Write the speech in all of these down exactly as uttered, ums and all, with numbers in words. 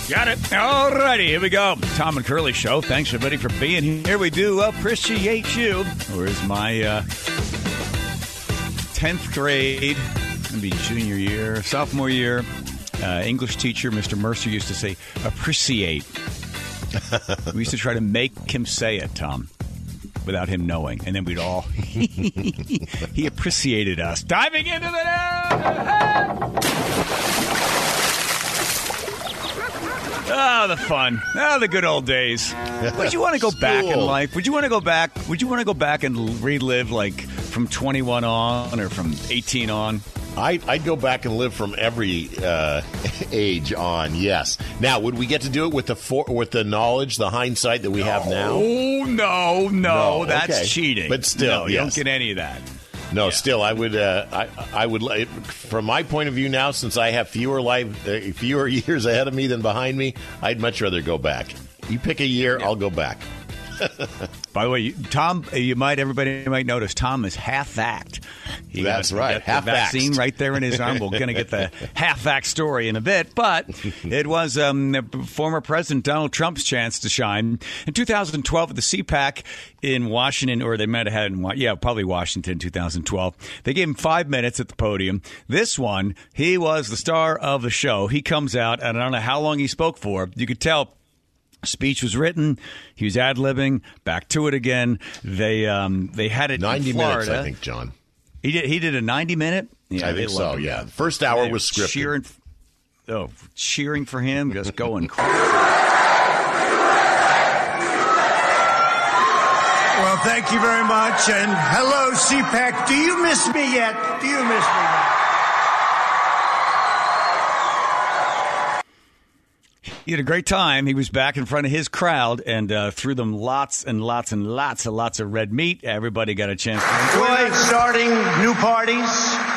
Got it. All righty, here we go. Tom and Curly Show. Thanks, everybody, for being here. We do appreciate you. Or is my uh, tenth grade, going to be junior year, sophomore year, uh, English teacher, Mister Mercer, used to say, appreciate. We used to try to make him say it, Tom, without him knowing. And then we'd all, he appreciated us. Diving into the Oh, the fun. Oh, the good old days. Would you want to go back in life? Would you want to go back? Would you want to go back and relive, like, from twenty-one on or from eighteen on? I'd, I'd go back and live from every uh, age on, yes. Now, would we get to do it with the for, with the knowledge, the hindsight that we no, have now? Oh, no, no, no. That's okay. cheating. But still, no, you yes. don't get any of that. No, yeah. still, I would. Uh, I, I would. From my point of view now, since I have fewer life, uh, fewer years ahead of me than behind me, I'd much rather go back. You pick a year, yeah. I'll go back. By the way, you, Tom, you might everybody might notice Tom is half-vaxxed. He That's got, right, got half the vaccine vaxxed. Right there in his arm. We're going to get the half-vaxxed story in a bit, but it was um, former President Donald Trump's chance to shine in two thousand twelve at the C PAC in Washington, or they might have had it in yeah, probably Washington, two thousand twelve. They gave him five minutes at the podium. This one, he was the star of the show. He comes out, and I don't know how long he spoke for. You could tell. Speech was written. He was ad-libbing. Back to it again. They um, they had it ninety in Florida. minutes, I think, John. He did. He did a ninety-minute. Yeah, I think so. Him. Yeah, the first hour they was scripted. Cheering, oh, cheering for him, just going crazy. Well, thank you very much, and hello, C PAC. Do you miss me yet? Do you miss me yet? He had a great time. He was back in front of his crowd and uh, threw them lots and lots and lots and lots of red meat. Everybody got a chance to enjoy. We're not starting new parties.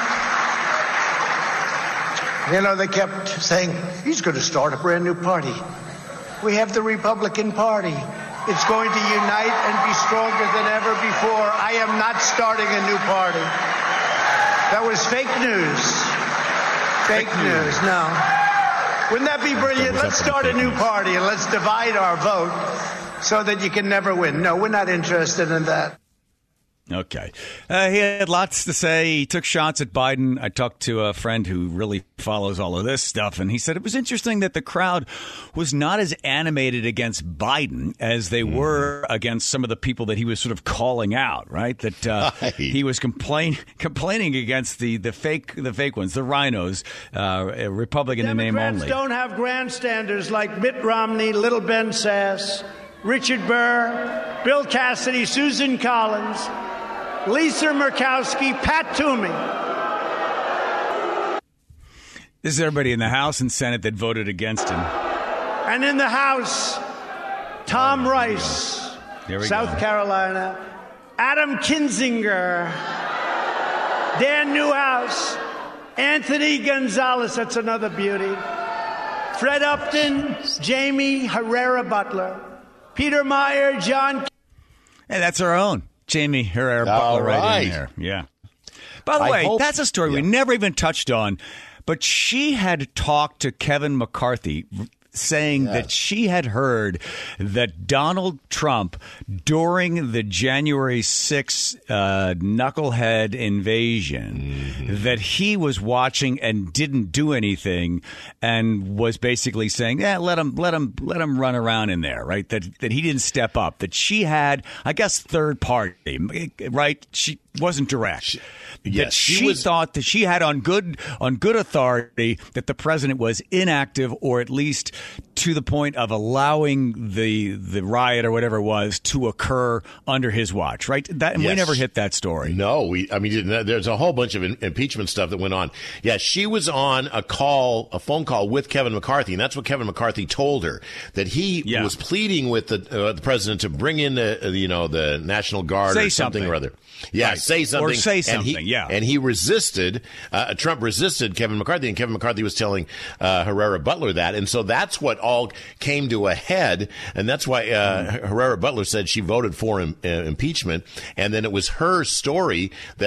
You know, they kept saying, he's going to start a brand new party. We have the Republican Party. It's going to unite and be stronger than ever before. I am not starting a new party. That was fake news. Fake, fake news. news, no. Wouldn't that be brilliant? Let's start a new party and let's divide our vote so that you can never win. No, we're not interested in that. Okay. Uh, he had lots to say. He took shots at Biden. I talked to a friend who really follows all of this stuff, and he said it was interesting that the crowd was not as animated against Biden as they mm. were against some of the people that he was sort of calling out, right? That uh, right. he was complain, complaining against the, the fake the fake ones, the rhinos, uh, Republican in name only. Democrats don't have grandstanders like Mitt Romney, Little Ben Sass, Richard Burr, Bill Cassidy, Susan Collins, Lisa Murkowski, Pat Toomey. This is everybody in the House and Senate that voted against him. And in the House, Tom oh, Rice, South go. Carolina, Adam Kinzinger, Dan Newhouse, Anthony Gonzalez, that's another beauty, Fred Upton, Jamie Herrera Butler, Peter Meyer, John. Hey, that's our own. Jamie Herrera Butler right. right in there. Yeah. By the I way, hope, that's a story yeah. we never even touched on. But she had talked to Kevin McCarthy saying yes. that she had heard that Donald Trump, during the January sixth uh, knucklehead invasion, mm-hmm. that he was watching and didn't do anything and was basically saying, yeah, let him, let him, let him run around in there, right? That, that he didn't step up, that she had, I guess, third party, right? She wasn't direct. She, yes, that she, she was, thought that she had on good on good authority that the president was inactive, or at least to the point of allowing the the riot or whatever it was to occur under his watch, right? That and yes. we never hit that story. No, we. I mean, there's a whole bunch of in, impeachment stuff that went on. Yeah, she was on a call, a phone call with Kevin McCarthy, and that's what Kevin McCarthy told her, that he yeah. was pleading with the, uh, the president to bring in the, uh, you know, the National Guard Say or something, something or other. Yeah, right. say something. Or say something, and he, yeah. And he resisted, uh, Trump resisted Kevin McCarthy, and Kevin McCarthy was telling uh, Herrera Butler that. And so that's what all came to a head, and that's why uh, mm. Herrera Butler said she voted for im- uh, impeachment. And then it was her story that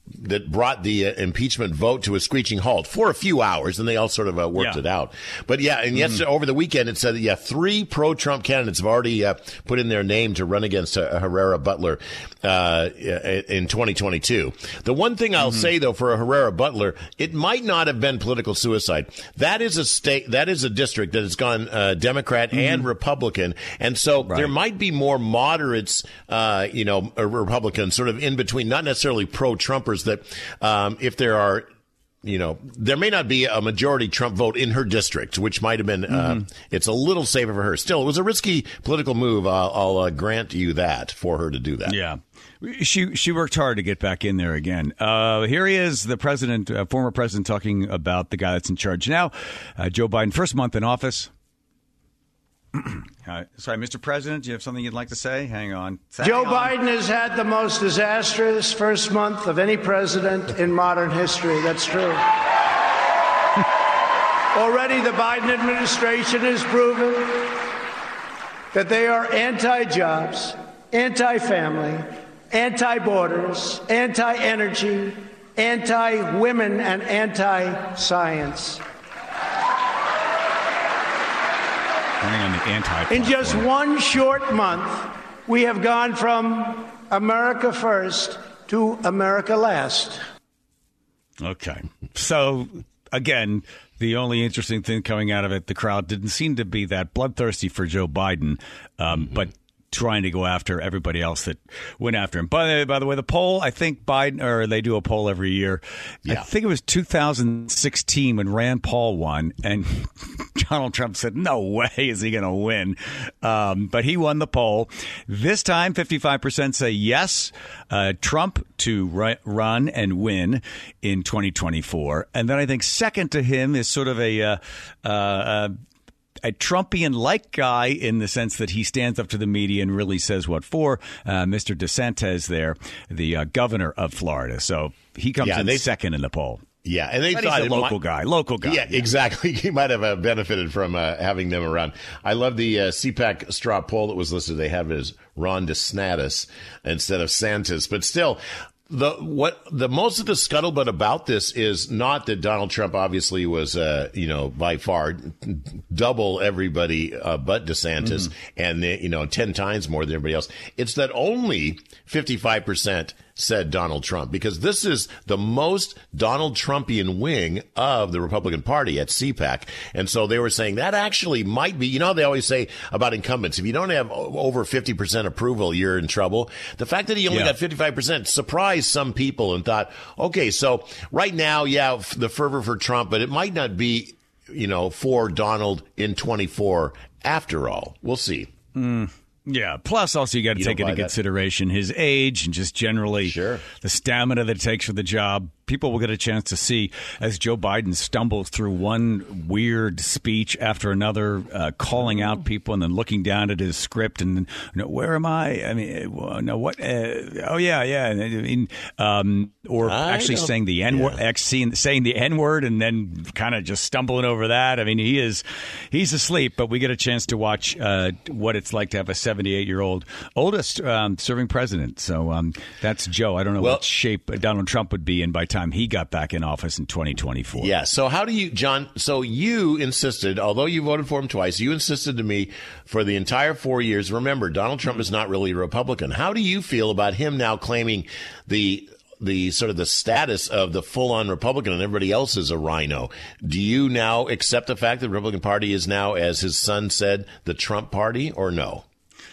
that brought the uh, impeachment vote to a screeching halt for a few hours, and they all sort of uh, worked yeah. it out. But yeah, and mm-hmm. yesterday over the weekend, it said that yeah, three pro-Trump candidates have already uh, put in their name to run against uh, Herrera Butler uh, in twenty twenty-two. The one thing I'll mm-hmm. say though for Herrera Butler, it might not have been political suicide. That is a state, that is a district that has gone uh, Democrat mm-hmm. and Republican, and so right. there might be more moderates, uh, you know, Republicans, sort of in between, not necessarily pro-Trumpers. That um, if there are, you know, there may not be a majority Trump vote in her district, which might have been, mm-hmm. uh, it's a little safer for her. Still, it was a risky political move. I'll, I'll uh, grant you that for her to do that. Yeah. She she worked hard to get back in there again. Uh, here he is, the president, uh, former president, talking about the guy that's in charge now, uh, Joe Biden, first month in office. Uh, sorry, Mister President, do you have something you'd like to say? Hang on. Hang Joe on. Biden has had the most disastrous first month of any president in modern history. That's true. Already the Biden administration has proven that they are anti-jobs, anti-family, anti-borders, anti-energy, anti-women, and anti-science. On the anti- In just one short month, we have gone from America first to America last. Okay. So, again, the only interesting thing coming out of it, the crowd didn't seem to be that bloodthirsty for Joe Biden, um, mm-hmm. but trying to go after everybody else that went after him. By the, by the way, the poll, I think Biden, or they do a poll every year. Yeah. I think it was two thousand sixteen when Rand Paul won, and Donald Trump said, no way is he going to win. Um, but he won the poll. This time, fifty-five percent say yes, uh, Trump to ru- run and win in twenty twenty-four. And then I think second to him is sort of a... Uh, uh, a Trumpian-like guy in the sense that he stands up to the media and really says what for, uh, Mister DeSantis there, the uh, governor of Florida. So he comes yeah, in they, second in the poll. Yeah, and they but thought he's a local might, guy, local guy. Yeah, yeah. exactly. He might have uh, benefited from uh, having them around. I love the uh, C PAC straw poll that was listed. They have it as Ron DeSantis instead of Santis, but still. The what the most of the scuttlebutt about this is not that Donald Trump obviously was, uh, you know, by far double everybody uh, but DeSantis mm-hmm. and, you know, ten times more than everybody else. It's that only fifty-five percent said Donald Trump, because this is the most Donald Trumpian wing of the Republican Party at C PAC. And so they were saying that actually might be, you know, they always say about incumbents, if you don't have over fifty percent approval, you're in trouble. The fact that he only yeah. got fifty-five percent surprised some people and thought, okay, so right now, yeah, the fervor for Trump, but it might not be, you know, for Donald in twenty-four after all. We'll see. Mm. Yeah. Plus, also, you got to take into consideration his age and just generally sure. the stamina that it takes for the job. People will get a chance to see as Joe Biden stumbles through one weird speech after another, uh, calling out people and then looking down at his script and, you know, where am I? I mean, no, what? Uh, oh, yeah, yeah. I mean, um, or I actually saying the N word, yeah. saying the N word and then kind of just stumbling over that. I mean, he is he's asleep, but we get a chance to watch uh, what it's like to have a seventy-eight year old oldest um, serving president. So um, that's Joe. I don't know well, what shape Donald Trump would be in by time he got back in office in twenty twenty-four. Yeah. So how do you, John, so you insisted, although you voted for him twice, you insisted to me for the entire four years. Remember, Donald Trump is not really a Republican. How do you feel about him now claiming the the sort of the status of the full-on Republican and everybody else is a rhino? Do you now accept the fact that the Republican Party is now, as his son said, the Trump Party, or no?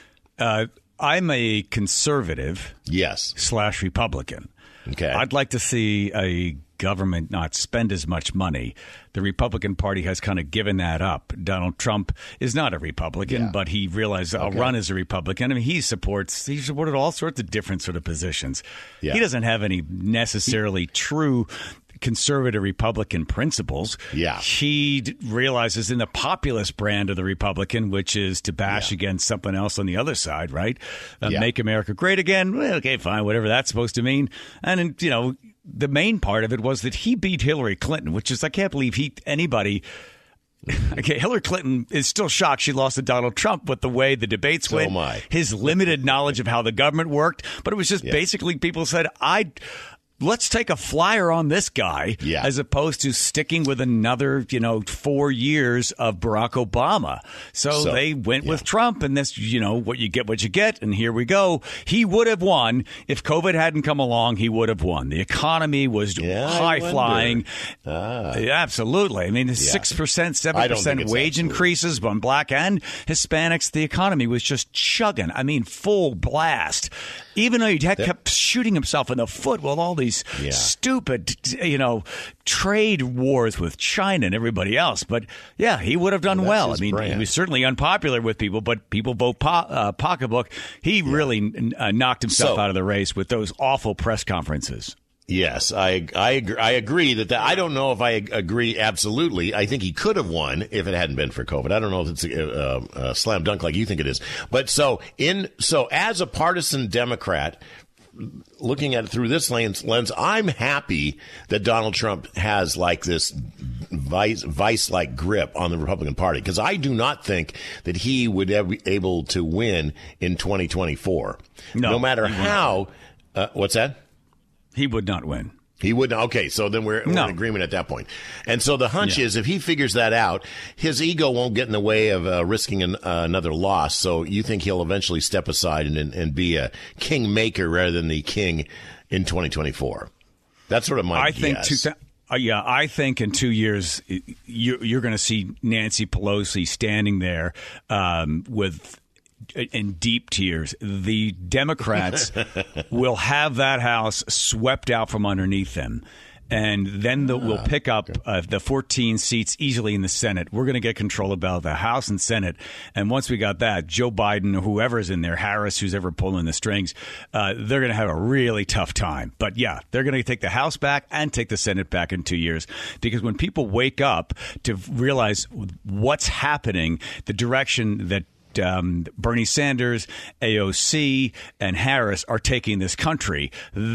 Uh, I'm a conservative. Yes. Slash Republican. Okay. I'd like to see a government not spend as much money. The Republican Party has kind of given that up. Donald Trump is not a Republican, yeah. but he realized I'll okay. run as a Republican. I mean, he supports, he supported all sorts of different sort of positions. Yeah. He doesn't have any necessarily true conservative Republican principles. Yeah. He d- realizes in the populist brand of the Republican, which is to bash yeah. against something else on the other side, right? Uh, yeah. Make America great again. Well, okay, fine, whatever that's supposed to mean. And, you know, the main part of it was that he beat Hillary Clinton, which is, I can't believe he, anybody... Okay, Hillary Clinton is still shocked she lost to Donald Trump with the way the debates so went, am I. his limited knowledge of how the government worked. But it was just yeah. basically people said, I... let's take a flyer on this guy yeah. as opposed to sticking with another, you know, four years of Barack Obama. So, so they went yeah. with Trump, and this, you know, what you get, what you get. And here we go. He would have won if COVID hadn't come along. He would have won. The economy was yeah, high flying. Ah. Absolutely. I mean, yeah. six percent, seven percent wage absolutely. increases on black and Hispanics. The economy was just chugging. I mean, full blast. Even though he had kept shooting himself in the foot with all these yeah. stupid, you know, trade wars with China and everybody else. But, yeah, he would have done well. well. I mean, brand. he was certainly unpopular with people, but people vote po- uh, pocketbook. He yeah. really uh, knocked himself so, out of the race with those awful press conferences. Yes, I I agree, I agree that, that I don't know if I agree absolutely. I think he could have won if it hadn't been for COVID. I don't know if it's a, a, a slam dunk like you think it is. But so in so as a partisan Democrat, looking at it through this lens, lens, I'm happy that Donald Trump has like this vice vice like grip on the Republican Party, because I do not think that he would be able to win in twenty twenty-four. No, no matter how. Uh, what's that? He would not win. He wouldn't. Okay, so then we're, we're no. in agreement at that point. And so the hunch yeah. is if he figures that out, his ego won't get in the way of uh, risking an, uh, another loss. So you think he'll eventually step aside and, and, and be a kingmaker rather than the king in twenty twenty-four. That's sort of my I guess. Think two th- uh, yeah, I think in two years you, you're going to see Nancy Pelosi standing there um, with – in deep tears. The Democrats will have that house swept out from underneath them. And then the, we'll pick up uh, the fourteen seats easily in the Senate. We're going to get control of the House and Senate. And once we got that, Joe Biden, or whoever's in there, Harris, who's ever pulling the strings, uh, they're going to have a really tough time. But, yeah, they're going to take the House back and take the Senate back in two years. Because when people wake up to realize what's happening, the direction that Um, Bernie Sanders, A O C, and Harris are taking this country,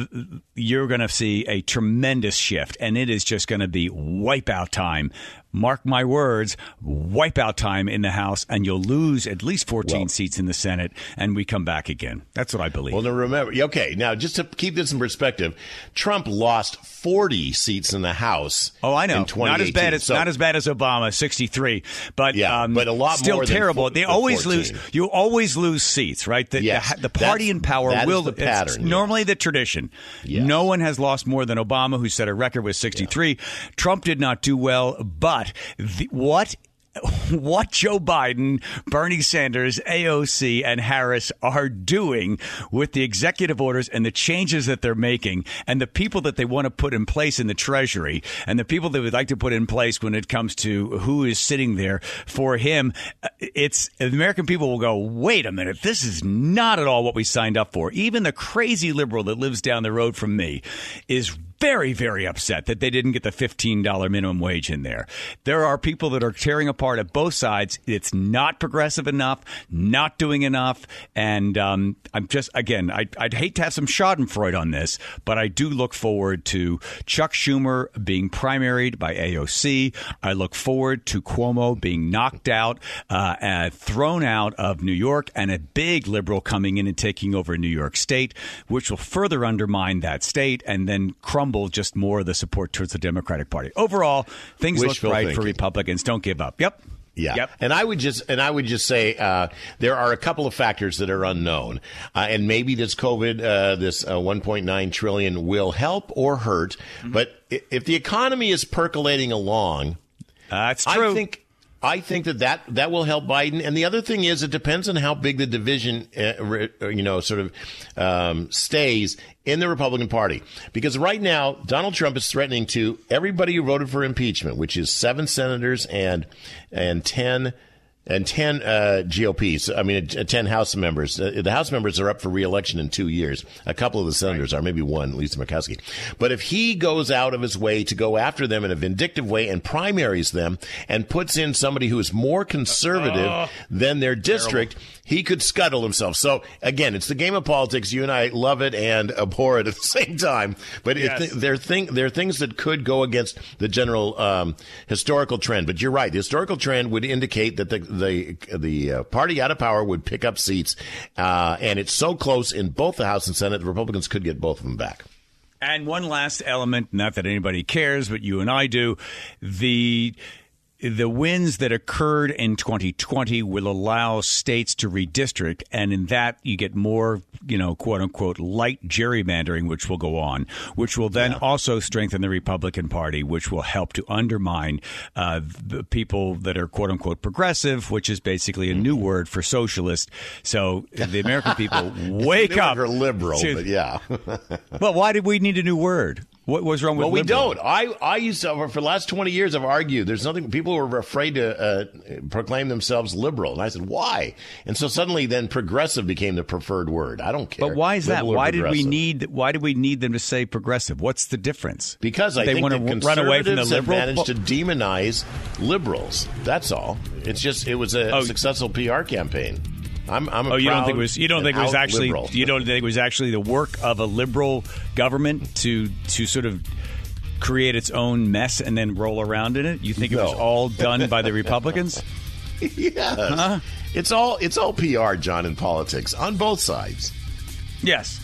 you're going to see a tremendous shift, and it is just going to be wipeout time. Mark my words, wipeout time in the House, and you'll lose at least fourteen well, seats in the Senate, and we come back again. That's what I believe. Well, now remember, okay, now just to keep this in perspective, Trump lost forty seats in the House. Oh, I know. In not as bad as so, not as bad as Obama, sixty-three, but yeah, um, but a lot still more terrible. Than they always lose. You always lose seats, right? The, yes, the, the party in power that will. Is the pattern, yes. Normally the tradition. Yes. No one has lost more than Obama, who set a record with sixty-three. Yeah. Trump did not do well, but the, what what Joe Biden, Bernie Sanders, A O C, and Harris are doing with the executive orders and the changes that they're making, and the people that they want to put in place in the Treasury, and the people they would like to put in place when it comes to who is sitting there for him, it's the American people will go, wait a minute, this is not at all what we signed up for. Even the crazy liberal that lives down the road from me is very, very upset that they didn't get the fifteen dollars minimum wage in there. There are people that are tearing apart at both sides. It's not progressive enough, not doing enough. And um, I'm just, again, I'd, I'd hate to have some schadenfreude on this, but I do look forward to Chuck Schumer being primaried by A O C. I look forward to Cuomo being knocked out, uh, and thrown out of New York, and a big liberal coming in and taking over New York State, which will further undermine that state and then crumble just more of the support towards the Democratic Party. Overall, things Wishful look bright thinking. for Republicans. Don't give up. Yep. Yeah. Yep. And I would just and I would just say uh, there are a couple of factors that are unknown. Uh, and maybe this COVID, uh, this uh, one point nine trillion dollars will help or hurt. Mm-hmm. But if the economy is percolating along, uh, that's true. I think I think that, that that will help Biden. And the other thing is, it depends on how big the division, uh, you know, sort of um, stays in the Republican Party. Because right now, Donald Trump is threatening to everybody who voted for impeachment, which is seven senators and and ten and ten uh, G O Ps. I mean, ten House members. Uh, the House members are up for re-election in two years. A couple of the senators right. are, maybe one, Lisa Murkowski. But if he goes out of his way to go after them in a vindictive way and primaries them and puts in somebody who is more conservative uh, than their district, terrible. He could scuttle himself. So, again, it's the game of politics. You and I love it and abhor it at the same time. But yes. it th- there, thing- there are things that could go against the general um, historical trend. But you're right. The historical trend would indicate that the the the uh, party out of power would pick up seats. Uh, and it's so close in both the House and Senate, the Republicans could get both of them back. And one last element, not that anybody cares, but you and I do, the the wins that occurred in twenty twenty will allow states to redistrict, and in that you get more, you know, quote unquote, light gerrymandering, which will go on, which will then yeah. also strengthen the Republican Party, which will help to undermine uh, the people that are quote unquote progressive, which is basically a new word for socialist. So the American people wake up. Or liberal, to, but yeah. Well, why did we need a new word? What was wrong with Well, we liberal? don't. I, I used to, for the last twenty years, I've argued there's nothing, people were afraid to uh, proclaim themselves liberal. And I said, why? And so suddenly then progressive became the preferred word. I don't care. But why is that? Why did we need, why did we need them to say progressive? What's the difference? Because I they think want the to run away from the liberal? have managed to demonize liberals. That's all. It's just, it was a oh. successful P R campaign. I'm, I'm a oh, you don't think it was? You don't think it was actually? Liberal. You don't think it was actually the work of a liberal government to to sort of create its own mess and then roll around in it? You think no. it was all done by the Republicans? Yes, huh? it's all it's all P R, John, in politics on both sides. Yes.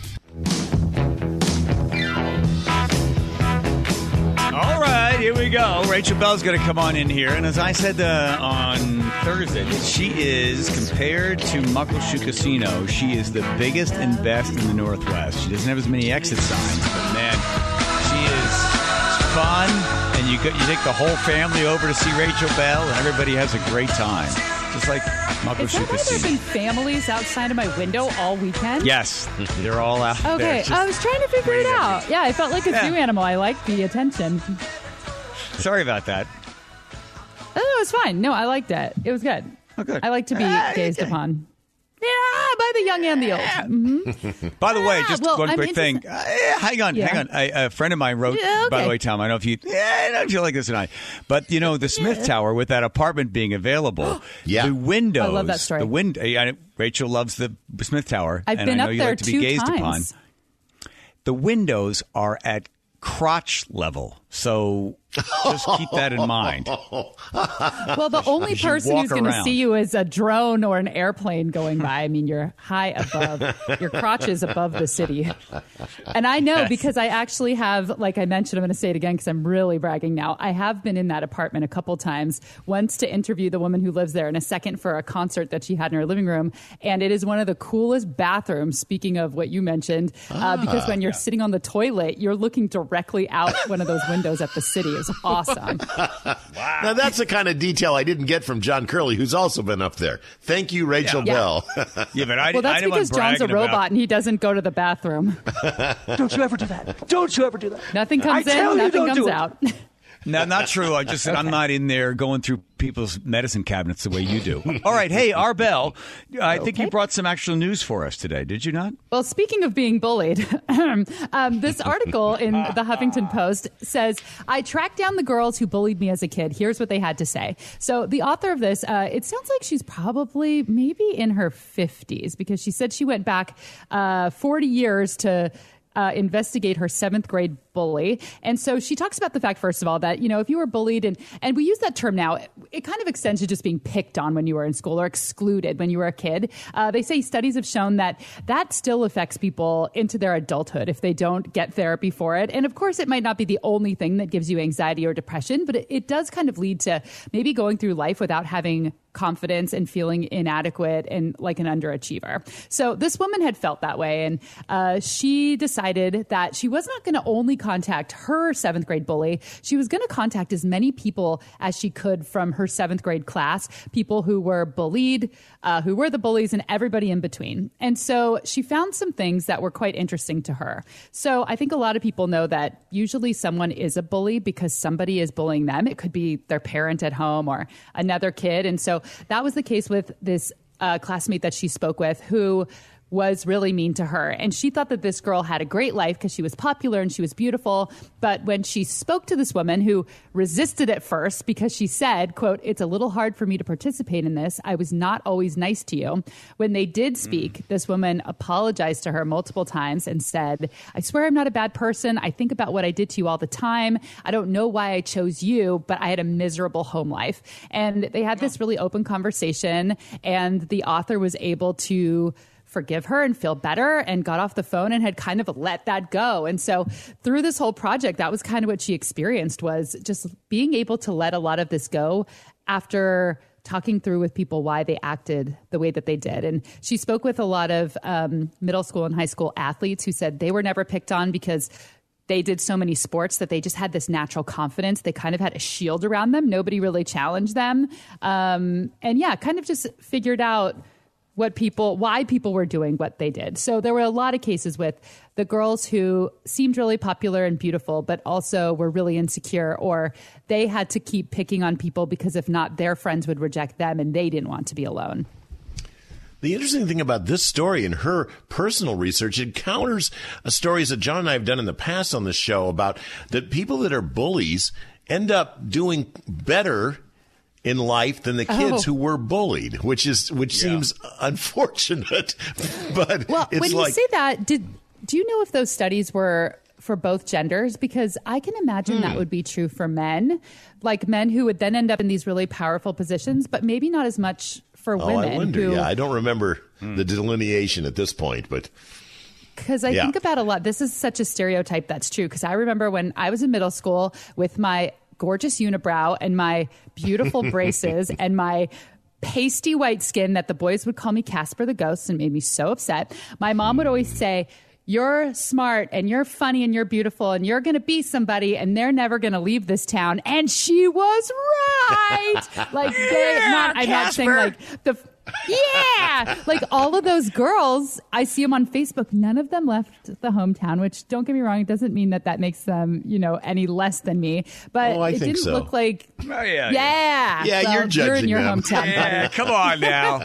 All right, here we go. Rachel Bell's going to come on in here. And as I said uh, on Thursday, she is, compared to Muckleshoot Casino, she is the biggest and best in the Northwest. She doesn't have as many exit signs, but man, she is fun. And you, go, you take the whole family over to see Rachel Bell, and everybody has a great time. Just like Muckleshoot Casino. Is that why there have been families outside of my window all weekend? Yes, they're all out okay, there. Okay, I was trying to figure it out. Yeah, I felt like a yeah. zoo animal. I liked the attention. Sorry about that. Oh, it was fine. No, I liked it. It was good. Oh, good. I like to be uh, gazed okay. upon. Yeah, by the young and the old. Mm-hmm. By the way, just well, one I'm quick thing. Uh, hang on, yeah. hang on. I, a friend of mine wrote, yeah, okay. by the way, Tom, I don't know if you, yeah, I don't feel like this tonight, but you know, the Smith yeah. Tower with that apartment being available, yeah. the windows. I love that story. The window. I, Rachel loves the Smith Tower. I've and been I know up you there like to be two gazed times. upon. The windows are at crotch level, so just keep that in mind. Well, the only person who's going to see you is a drone or an airplane going by. I mean, you're high above, your crotch is above the city. And I know yes. because I actually have, like I mentioned, I'm going to say it again because I'm really bragging now. I have been in that apartment a couple times, once to interview the woman who lives there, and a second for a concert that she had in her living room. And it is one of the coolest bathrooms, speaking of what you mentioned, ah, uh, because when you're yeah. sitting on the toilet, you're looking directly out one of those windows at the city. It was awesome. Wow. Now, that's the kind of detail I didn't get from John Curley, who's also been up there. Thank you, Rachel yeah. Bell. yeah, but I, well, that's I because John's a robot about... and he doesn't go to the bathroom. Don't you ever do that. Don't you ever do that. Nothing comes I in, nothing comes do out. No, not true. I just said okay. I'm not in there going through people's medicine cabinets the way you do. All right. Hey, Arbel, I okay. think you brought some actual news for us today. Did you not? Well, speaking of being bullied, um, this article in the Huffington Post says, I tracked down the girls who bullied me as a kid. Here's what they had to say. So the author of this, uh, it sounds like she's probably maybe in her fifties, because she said she went back uh, forty years to Uh, investigate her seventh grade bully. And so she talks about the fact, first of all, that, you know, if you were bullied, and, and we use that term now, it, it kind of extends to just being picked on when you were in school or excluded when you were a kid. Uh, they say studies have shown that that still affects people into their adulthood if they don't get therapy for it. And of course, it might not be the only thing that gives you anxiety or depression, but it, it does kind of lead to maybe going through life without having confidence and feeling inadequate and like an underachiever. So this woman had felt that way, and uh, she decided that she was not going to only contact her seventh grade bully. She was going to contact as many people as she could from her seventh grade class, people who were bullied, uh, who were the bullies, and everybody in between. And so she found some things that were quite interesting to her. So I think a lot of people know that usually someone is a bully because somebody is bullying them. It could be their parent at home or another kid. And so that was the case with this uh, classmate that she spoke with, who was really mean to her. And she thought that this girl had a great life because she was popular and she was beautiful. But when she spoke to this woman, who resisted at first because she said, quote, "It's a little hard for me to participate in this. I was not always nice to you." When they did speak, mm. this woman apologized to her multiple times and said, "I swear I'm not a bad person. I think about what I did to you all the time. I don't know why I chose you, but I had a miserable home life." And they had this really open conversation, and the author was able to forgive her and feel better and got off the phone and had kind of let that go. And so through this whole project, that was kind of what she experienced, was just being able to let a lot of this go after talking through with people why they acted the way that they did. And she spoke with a lot of um, middle school and high school athletes who said they were never picked on because they did so many sports that they just had this natural confidence. They kind of had a shield around them. Nobody really challenged them. Um, and yeah, kind of just figured out what people, why people were doing what they did. So there were a lot of cases with the girls who seemed really popular and beautiful, but also were really insecure, or they had to keep picking on people because if not, their friends would reject them and they didn't want to be alone. The interesting thing about this story and her personal research, it counters stories that John and I have done in the past on this show about that people that are bullies end up doing better in life than the kids oh. who were bullied, which is which yeah. seems unfortunate. But well, it's when like, you say that, did do you know if those studies were for both genders? Because I can imagine hmm. that would be true for men, like men who would then end up in these really powerful positions, but maybe not as much for oh, women. I wonder. Who, yeah, I don't remember hmm. the delineation at this point, but. Because I yeah. think about a lot. This is such a stereotype that's true. Because I remember when I was in middle school with my gorgeous unibrow and my beautiful braces and my pasty white skin that the boys would call me Casper the Ghost and made me so upset. My mom would always say, you're smart and you're funny and you're beautiful and you're going to be somebody and they're never going to leave this town. And she was right. Like, they, yeah, not, I'm not saying like the... Yeah, like all of those girls, I see them on Facebook. None of them left the hometown, which don't get me wrong, it doesn't mean that that makes them, you know, any less than me. But oh, I it think didn't so. look like. Oh, yeah, yeah, yeah, well, you're judging You're in your them. hometown, yeah, buddy. come on now,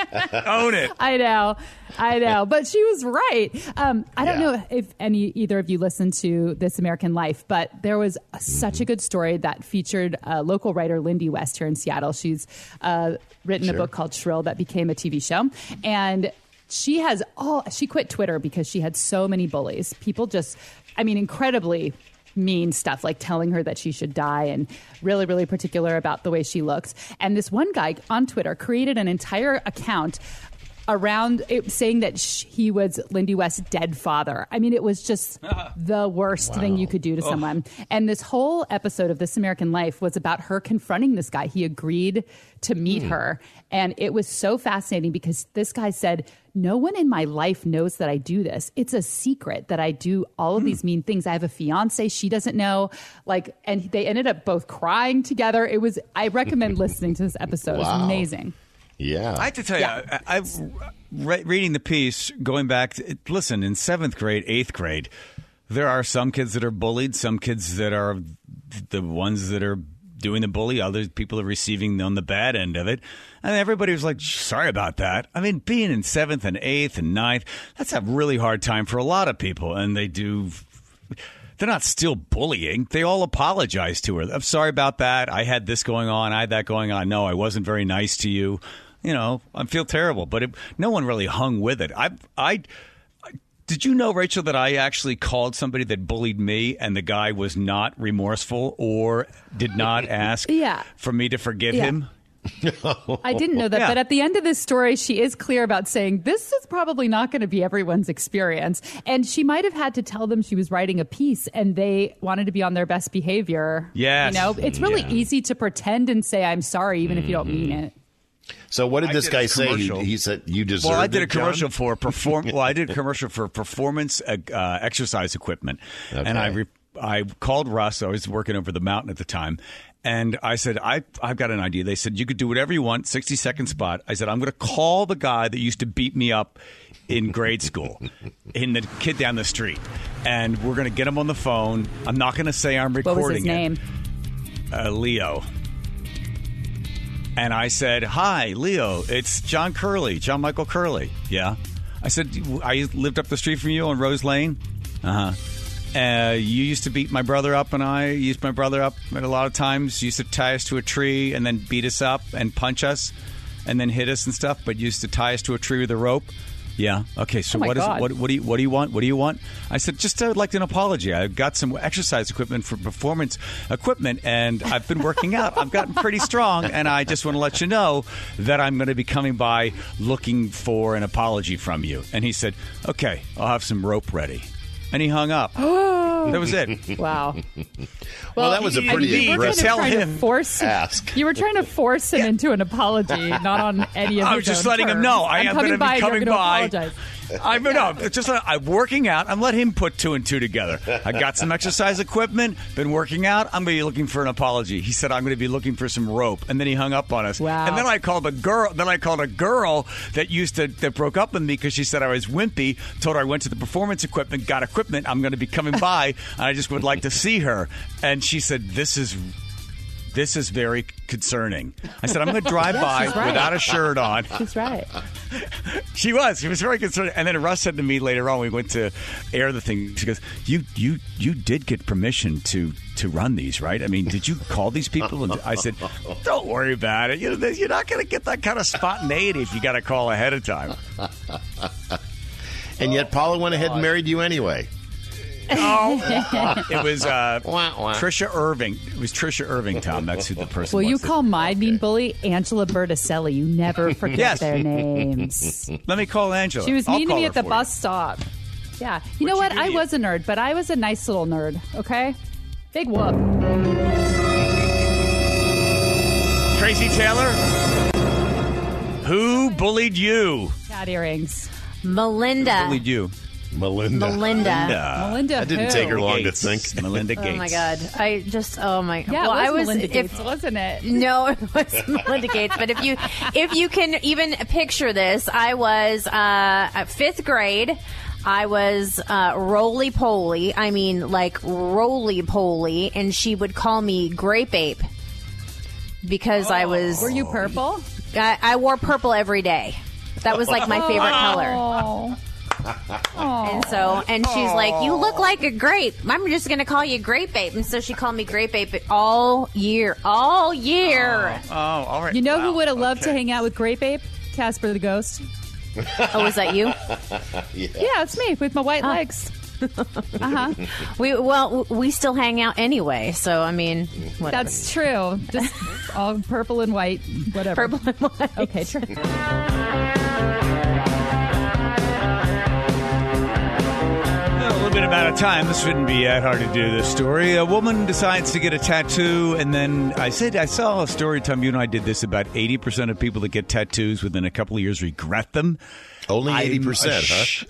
own it. I know, I know, but she was right. Um, I don't Yeah. know if any either of you listened to This American Life, but there was a, mm-hmm. such a good story that featured a local writer, Lindy West, here in Seattle. She's uh, written Sure. a book called Shrill that became a T V show, and she has all. She quit Twitter because she had so many bullies. People just, I mean, incredibly mean stuff, like telling her that she should die and really, really particular about the way she looks. And this one guy on Twitter created an entire account around it saying that sh- he was Lindy West's dead father. I mean, it was just the worst wow. thing you could do to oh. someone. And this whole episode of This American Life was about her confronting this guy. He agreed to meet mm. her. And it was so fascinating because this guy said, no one in my life knows that I do this. It's a secret that I do all of mm. these mean things. I have a fiance. She doesn't know. Like, and they ended up both crying together. It was, I recommend listening to this episode. Wow. It's amazing. Yeah. I have to tell yeah. you, I, I, re- reading the piece, going back, to, listen, in seventh grade, eighth grade, there are some kids that are bullied, some kids that are the ones that are doing the bully, other people are receiving on the bad end of it. And everybody was like, sorry about that. I mean, being in seventh and eighth and ninth, that's a really hard time for a lot of people. And they do... They're not still bullying. They all apologize to her. I'm sorry about that. I had this going on. I had that going on. No, I wasn't very nice to you. You know, I feel terrible. But it, no one really hung with it. I, I, did you know, Rachel, that I actually called somebody that bullied me and the guy was not remorseful or did not ask yeah. for me to forgive yeah. him? I didn't know that, yeah. but at the end of this story, she is clear about saying this is probably not going to be everyone's experience. And she might have had to tell them she was writing a piece and they wanted to be on their best behavior. Yes. You know, it's really yeah. easy to pretend and say, I'm sorry, even mm-hmm. if you don't mean it. So what did this did guy say? He, he said you deserved it, Well, I did a John? commercial for perform. Well, I did a commercial for performance uh, exercise equipment, okay. and I re- I called Russ. I was working over the mountain at the time, and I said I I've got an idea. They said you could do whatever you want, sixty second spot. I said I'm going to call the guy that used to beat me up in grade school, in the kid down the street, and we're going to get him on the phone. I'm not going to say I'm recording. What was his name? It. Uh, Leo. And I said, hi, Leo, it's John Curley, John Michael Curley. Yeah. I said, I lived up the street from you on Rose Lane. Uh-huh. Uh, you used to beat my brother up, and I used my brother up at a lot of times. You used to tie us to a tree and then beat us up and punch us and then hit us and stuff, but you used to tie us to a tree with a rope. Yeah. Okay. So Oh my what is God. what? What do you what do you want? What do you want? I said just uh, like an apology. I got some exercise equipment for performance equipment, and I've been working out. I've gotten pretty strong, and I just want to let you know that I'm going to be coming by looking for an apology from you. And he said, "Okay, I'll have some rope ready." And he hung up. That was it. Wow. Well, that was a pretty you were aggressive Tell trying him. to force ask. You were trying to force him into an apology, not on any of I his was just own letting him terms. know I I'm am coming going to by be and you're coming gonna by. apologize. I no, it's just uh, I'm working out. I'm letting him put two and two together. I got some exercise equipment. Been working out. I'm going to be looking for an apology. He said I'm going to be looking for some rope, and then he hung up on us. Wow. And then I called a girl. Then I called a girl that used to that broke up with me because she said I was wimpy. Told her I went to the performance equipment, got equipment. I'm going to be coming by, and I just would like to see her. And she said, "This is." This is very concerning. I said, I'm going to drive by she's right. without a shirt on. He's right. She was. She was very concerned. And then Russ said to me later on, we went to air the thing. She goes, you you, you did get permission to, to run these, right? I mean, did you call these people? And I said, don't worry about it. You know, you're not going to get that kind of spontaneity if you got to call ahead of time. And yet Paula went ahead and married you anyway. Oh, it was uh, Wah, wah. Trisha Irving. It was Trisha Irving, Tom. That's who the person Well, was. you that- call my mean bully Angela Berticelli. You never forget Yes. their names. Let me call Angela. She was I'll mean to call me her at the for bus you. stop. Yeah. You know What'd what? she do I to you? was a nerd, but I was a nice little nerd, okay? Big whoop. Tracy Taylor, who bullied you? Cat earrings. Melinda. Bullied you. Melinda. Melinda. Melinda That didn't who? take her long to Gates. think. Melinda Gates. Oh my God! I just oh my. Yeah, well, it was I was Melinda if, Gates, wasn't it? No, it was Melinda Gates. But if you if you can even picture this, I was uh, at fifth grade. I was uh, roly poly. I mean, like roly poly, and she would call me Grape Ape because I was. Were you purple? I, I wore purple every day. That was like my favorite color. Oh. And so, and she's like, "You look like a grape. I'm just going to call you Grape Ape." And so she called me Grape Ape all year, all year. Oh, all right. You know Wow. who would have loved to Okay. hang out with Grape Ape? Casper the Ghost. Oh, is that you? Yeah, it's me with my white legs. Uh-huh. We well, we still hang out anyway. So I mean, whatever. That's true. Just all purple and white, whatever. Purple and white. Okay, true. A little bit about a time. This shouldn't be that hard to do, this story. A woman decides to get a tattoo, and then I said, I saw a story, Tom, you and I did this, about eighty percent of people that get tattoos within a couple of years regret them. Only I'm eighty percent, ash-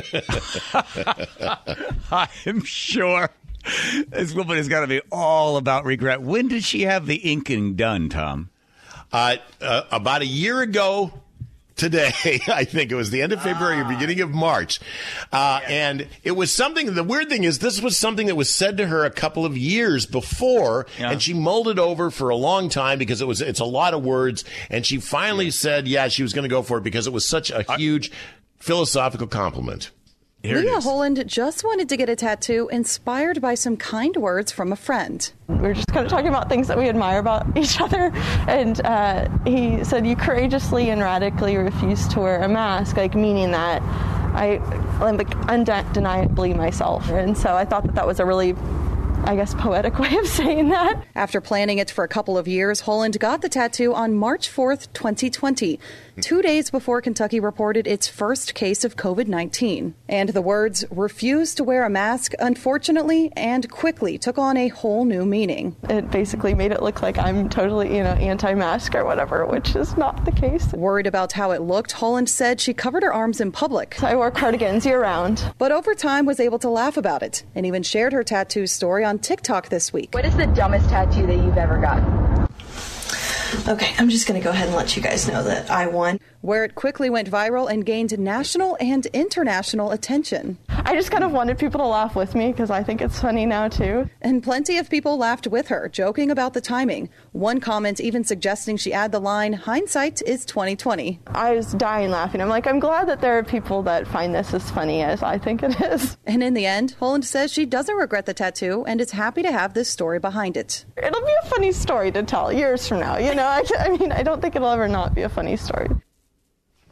huh? I'm sure this woman has got to be all about regret. When did she have the inking done, Tom? Uh, uh, about a year ago today, I think it was the end of February or beginning of March. Uh, and it was something, the weird thing is this was something that was said to her a couple of years before, Yeah. and she mulled it over for a long time because it was, it's a lot of words. And she finally said, yeah, she was going to go for it because it was such a huge philosophical compliment. Here it Leah is. Holland just wanted to get a tattoo inspired by some kind words from a friend. We were just kind of talking about things that we admire about each other, and uh, he said, "You courageously and radically refuse to wear a mask," like meaning that I am like undeniably myself. And so I thought that that was a really, I guess, poetic way of saying that. After planning it for a couple of years, Holland got the tattoo on March fourth, twenty twenty, two days before Kentucky reported its first case of covid nineteen. And the words "refuse to wear a mask" unfortunately and quickly took on a whole new meaning. It basically made it look like I'm totally, you know, anti-mask or whatever, which is not the case. Worried about how it looked, Holland said she covered her arms in public, So I wore cardigans year-round. but over time was able to laugh about it and even shared her tattoo story on TikTok this week. What is the dumbest tattoo that you've ever gotten? Okay, I'm just going to go ahead and let you guys know that I won. Where it quickly went viral and gained national and international attention. I just kind of wanted people to laugh with me because I think it's funny now, too. And plenty of people laughed with her, joking about the timing. One comment even suggesting she add the line, "Hindsight is twenty twenty." I was dying laughing. I'm like, I'm glad that there are people that find this as funny as I think it is. And in the end, Holland says she doesn't regret the tattoo and is happy to have this story behind it. It'll be a funny story to tell years from now. You know, I, I mean, I don't think it'll ever not be a funny story.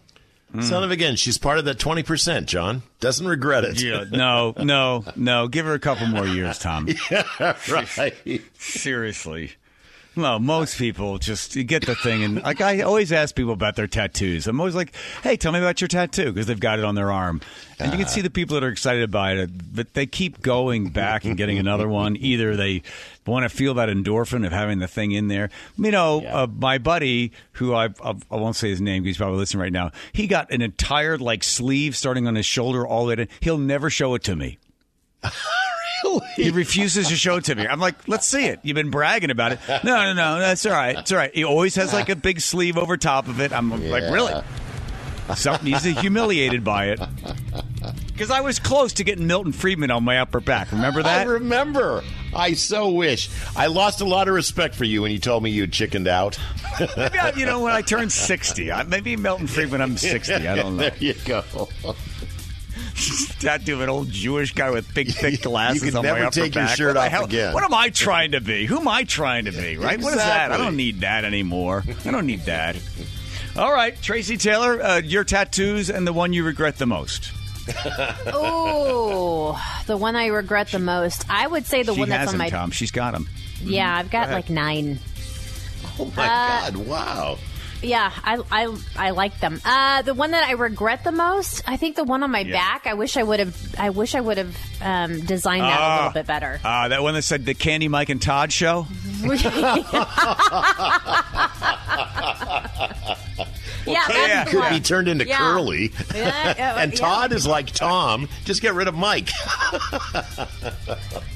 Mm. Son of a gun. She's part of that twenty percent, John. Doesn't regret it. Yeah, no, no, no. Give her a couple more years, Tom. Yeah, right. Seriously. No, most people just you get the thing. And like I always ask people about their tattoos. I'm always like, hey, tell me about your tattoo because they've got it on their arm. And you can see the people that are excited about it, but they keep going back and getting another one. Either they want to feel that endorphin of having the thing in there. You know, yeah. uh, my buddy, who I, I I won't say his name because he's probably listening right now, he got an entire like sleeve starting on his shoulder all the way to, he'll never show it to me. Really? He refuses to show it to me. I'm like, let's see it. You've been bragging about it. No, no, no, that's all right. It's all right. He always has like a big sleeve over top of it. I'm yeah. like, really? So he's humiliated by it. Because I was close to getting Milton Friedman on my upper back. Remember that? I remember. I so wish. I lost a lot of respect for you when you told me you'd chickened out. Maybe, I, you know, when I turned sixty. I, maybe Milton Friedman, I'm sixty. I don't know. There you go. Tattoo of an old Jewish guy with big, thick glasses you can on never my upper take back. your shirt off again. What am I trying to be? Who am I trying to be, right? Exactly. What is that? I don't need that anymore. I don't need that. All right, Tracy Taylor, uh, your tattoos and the one you regret the most. Oh, the one I regret the most. I would say the she one that's has on him, my. Tom. She's got them. Yeah, I've got Go like nine. Oh my uh, God! Wow. Yeah, I, I, I like them. Uh, the one that I regret the most, I think the one on my yeah. back. I wish I would have. I wish I would have um, designed that uh, a little bit better. Uh, that one that said the Candy, Mike, and Todd show. Well, yeah, Candy could one. be turned into yeah. Curly, yeah, uh, and yeah. Todd is like Tom. Just get rid of Mike.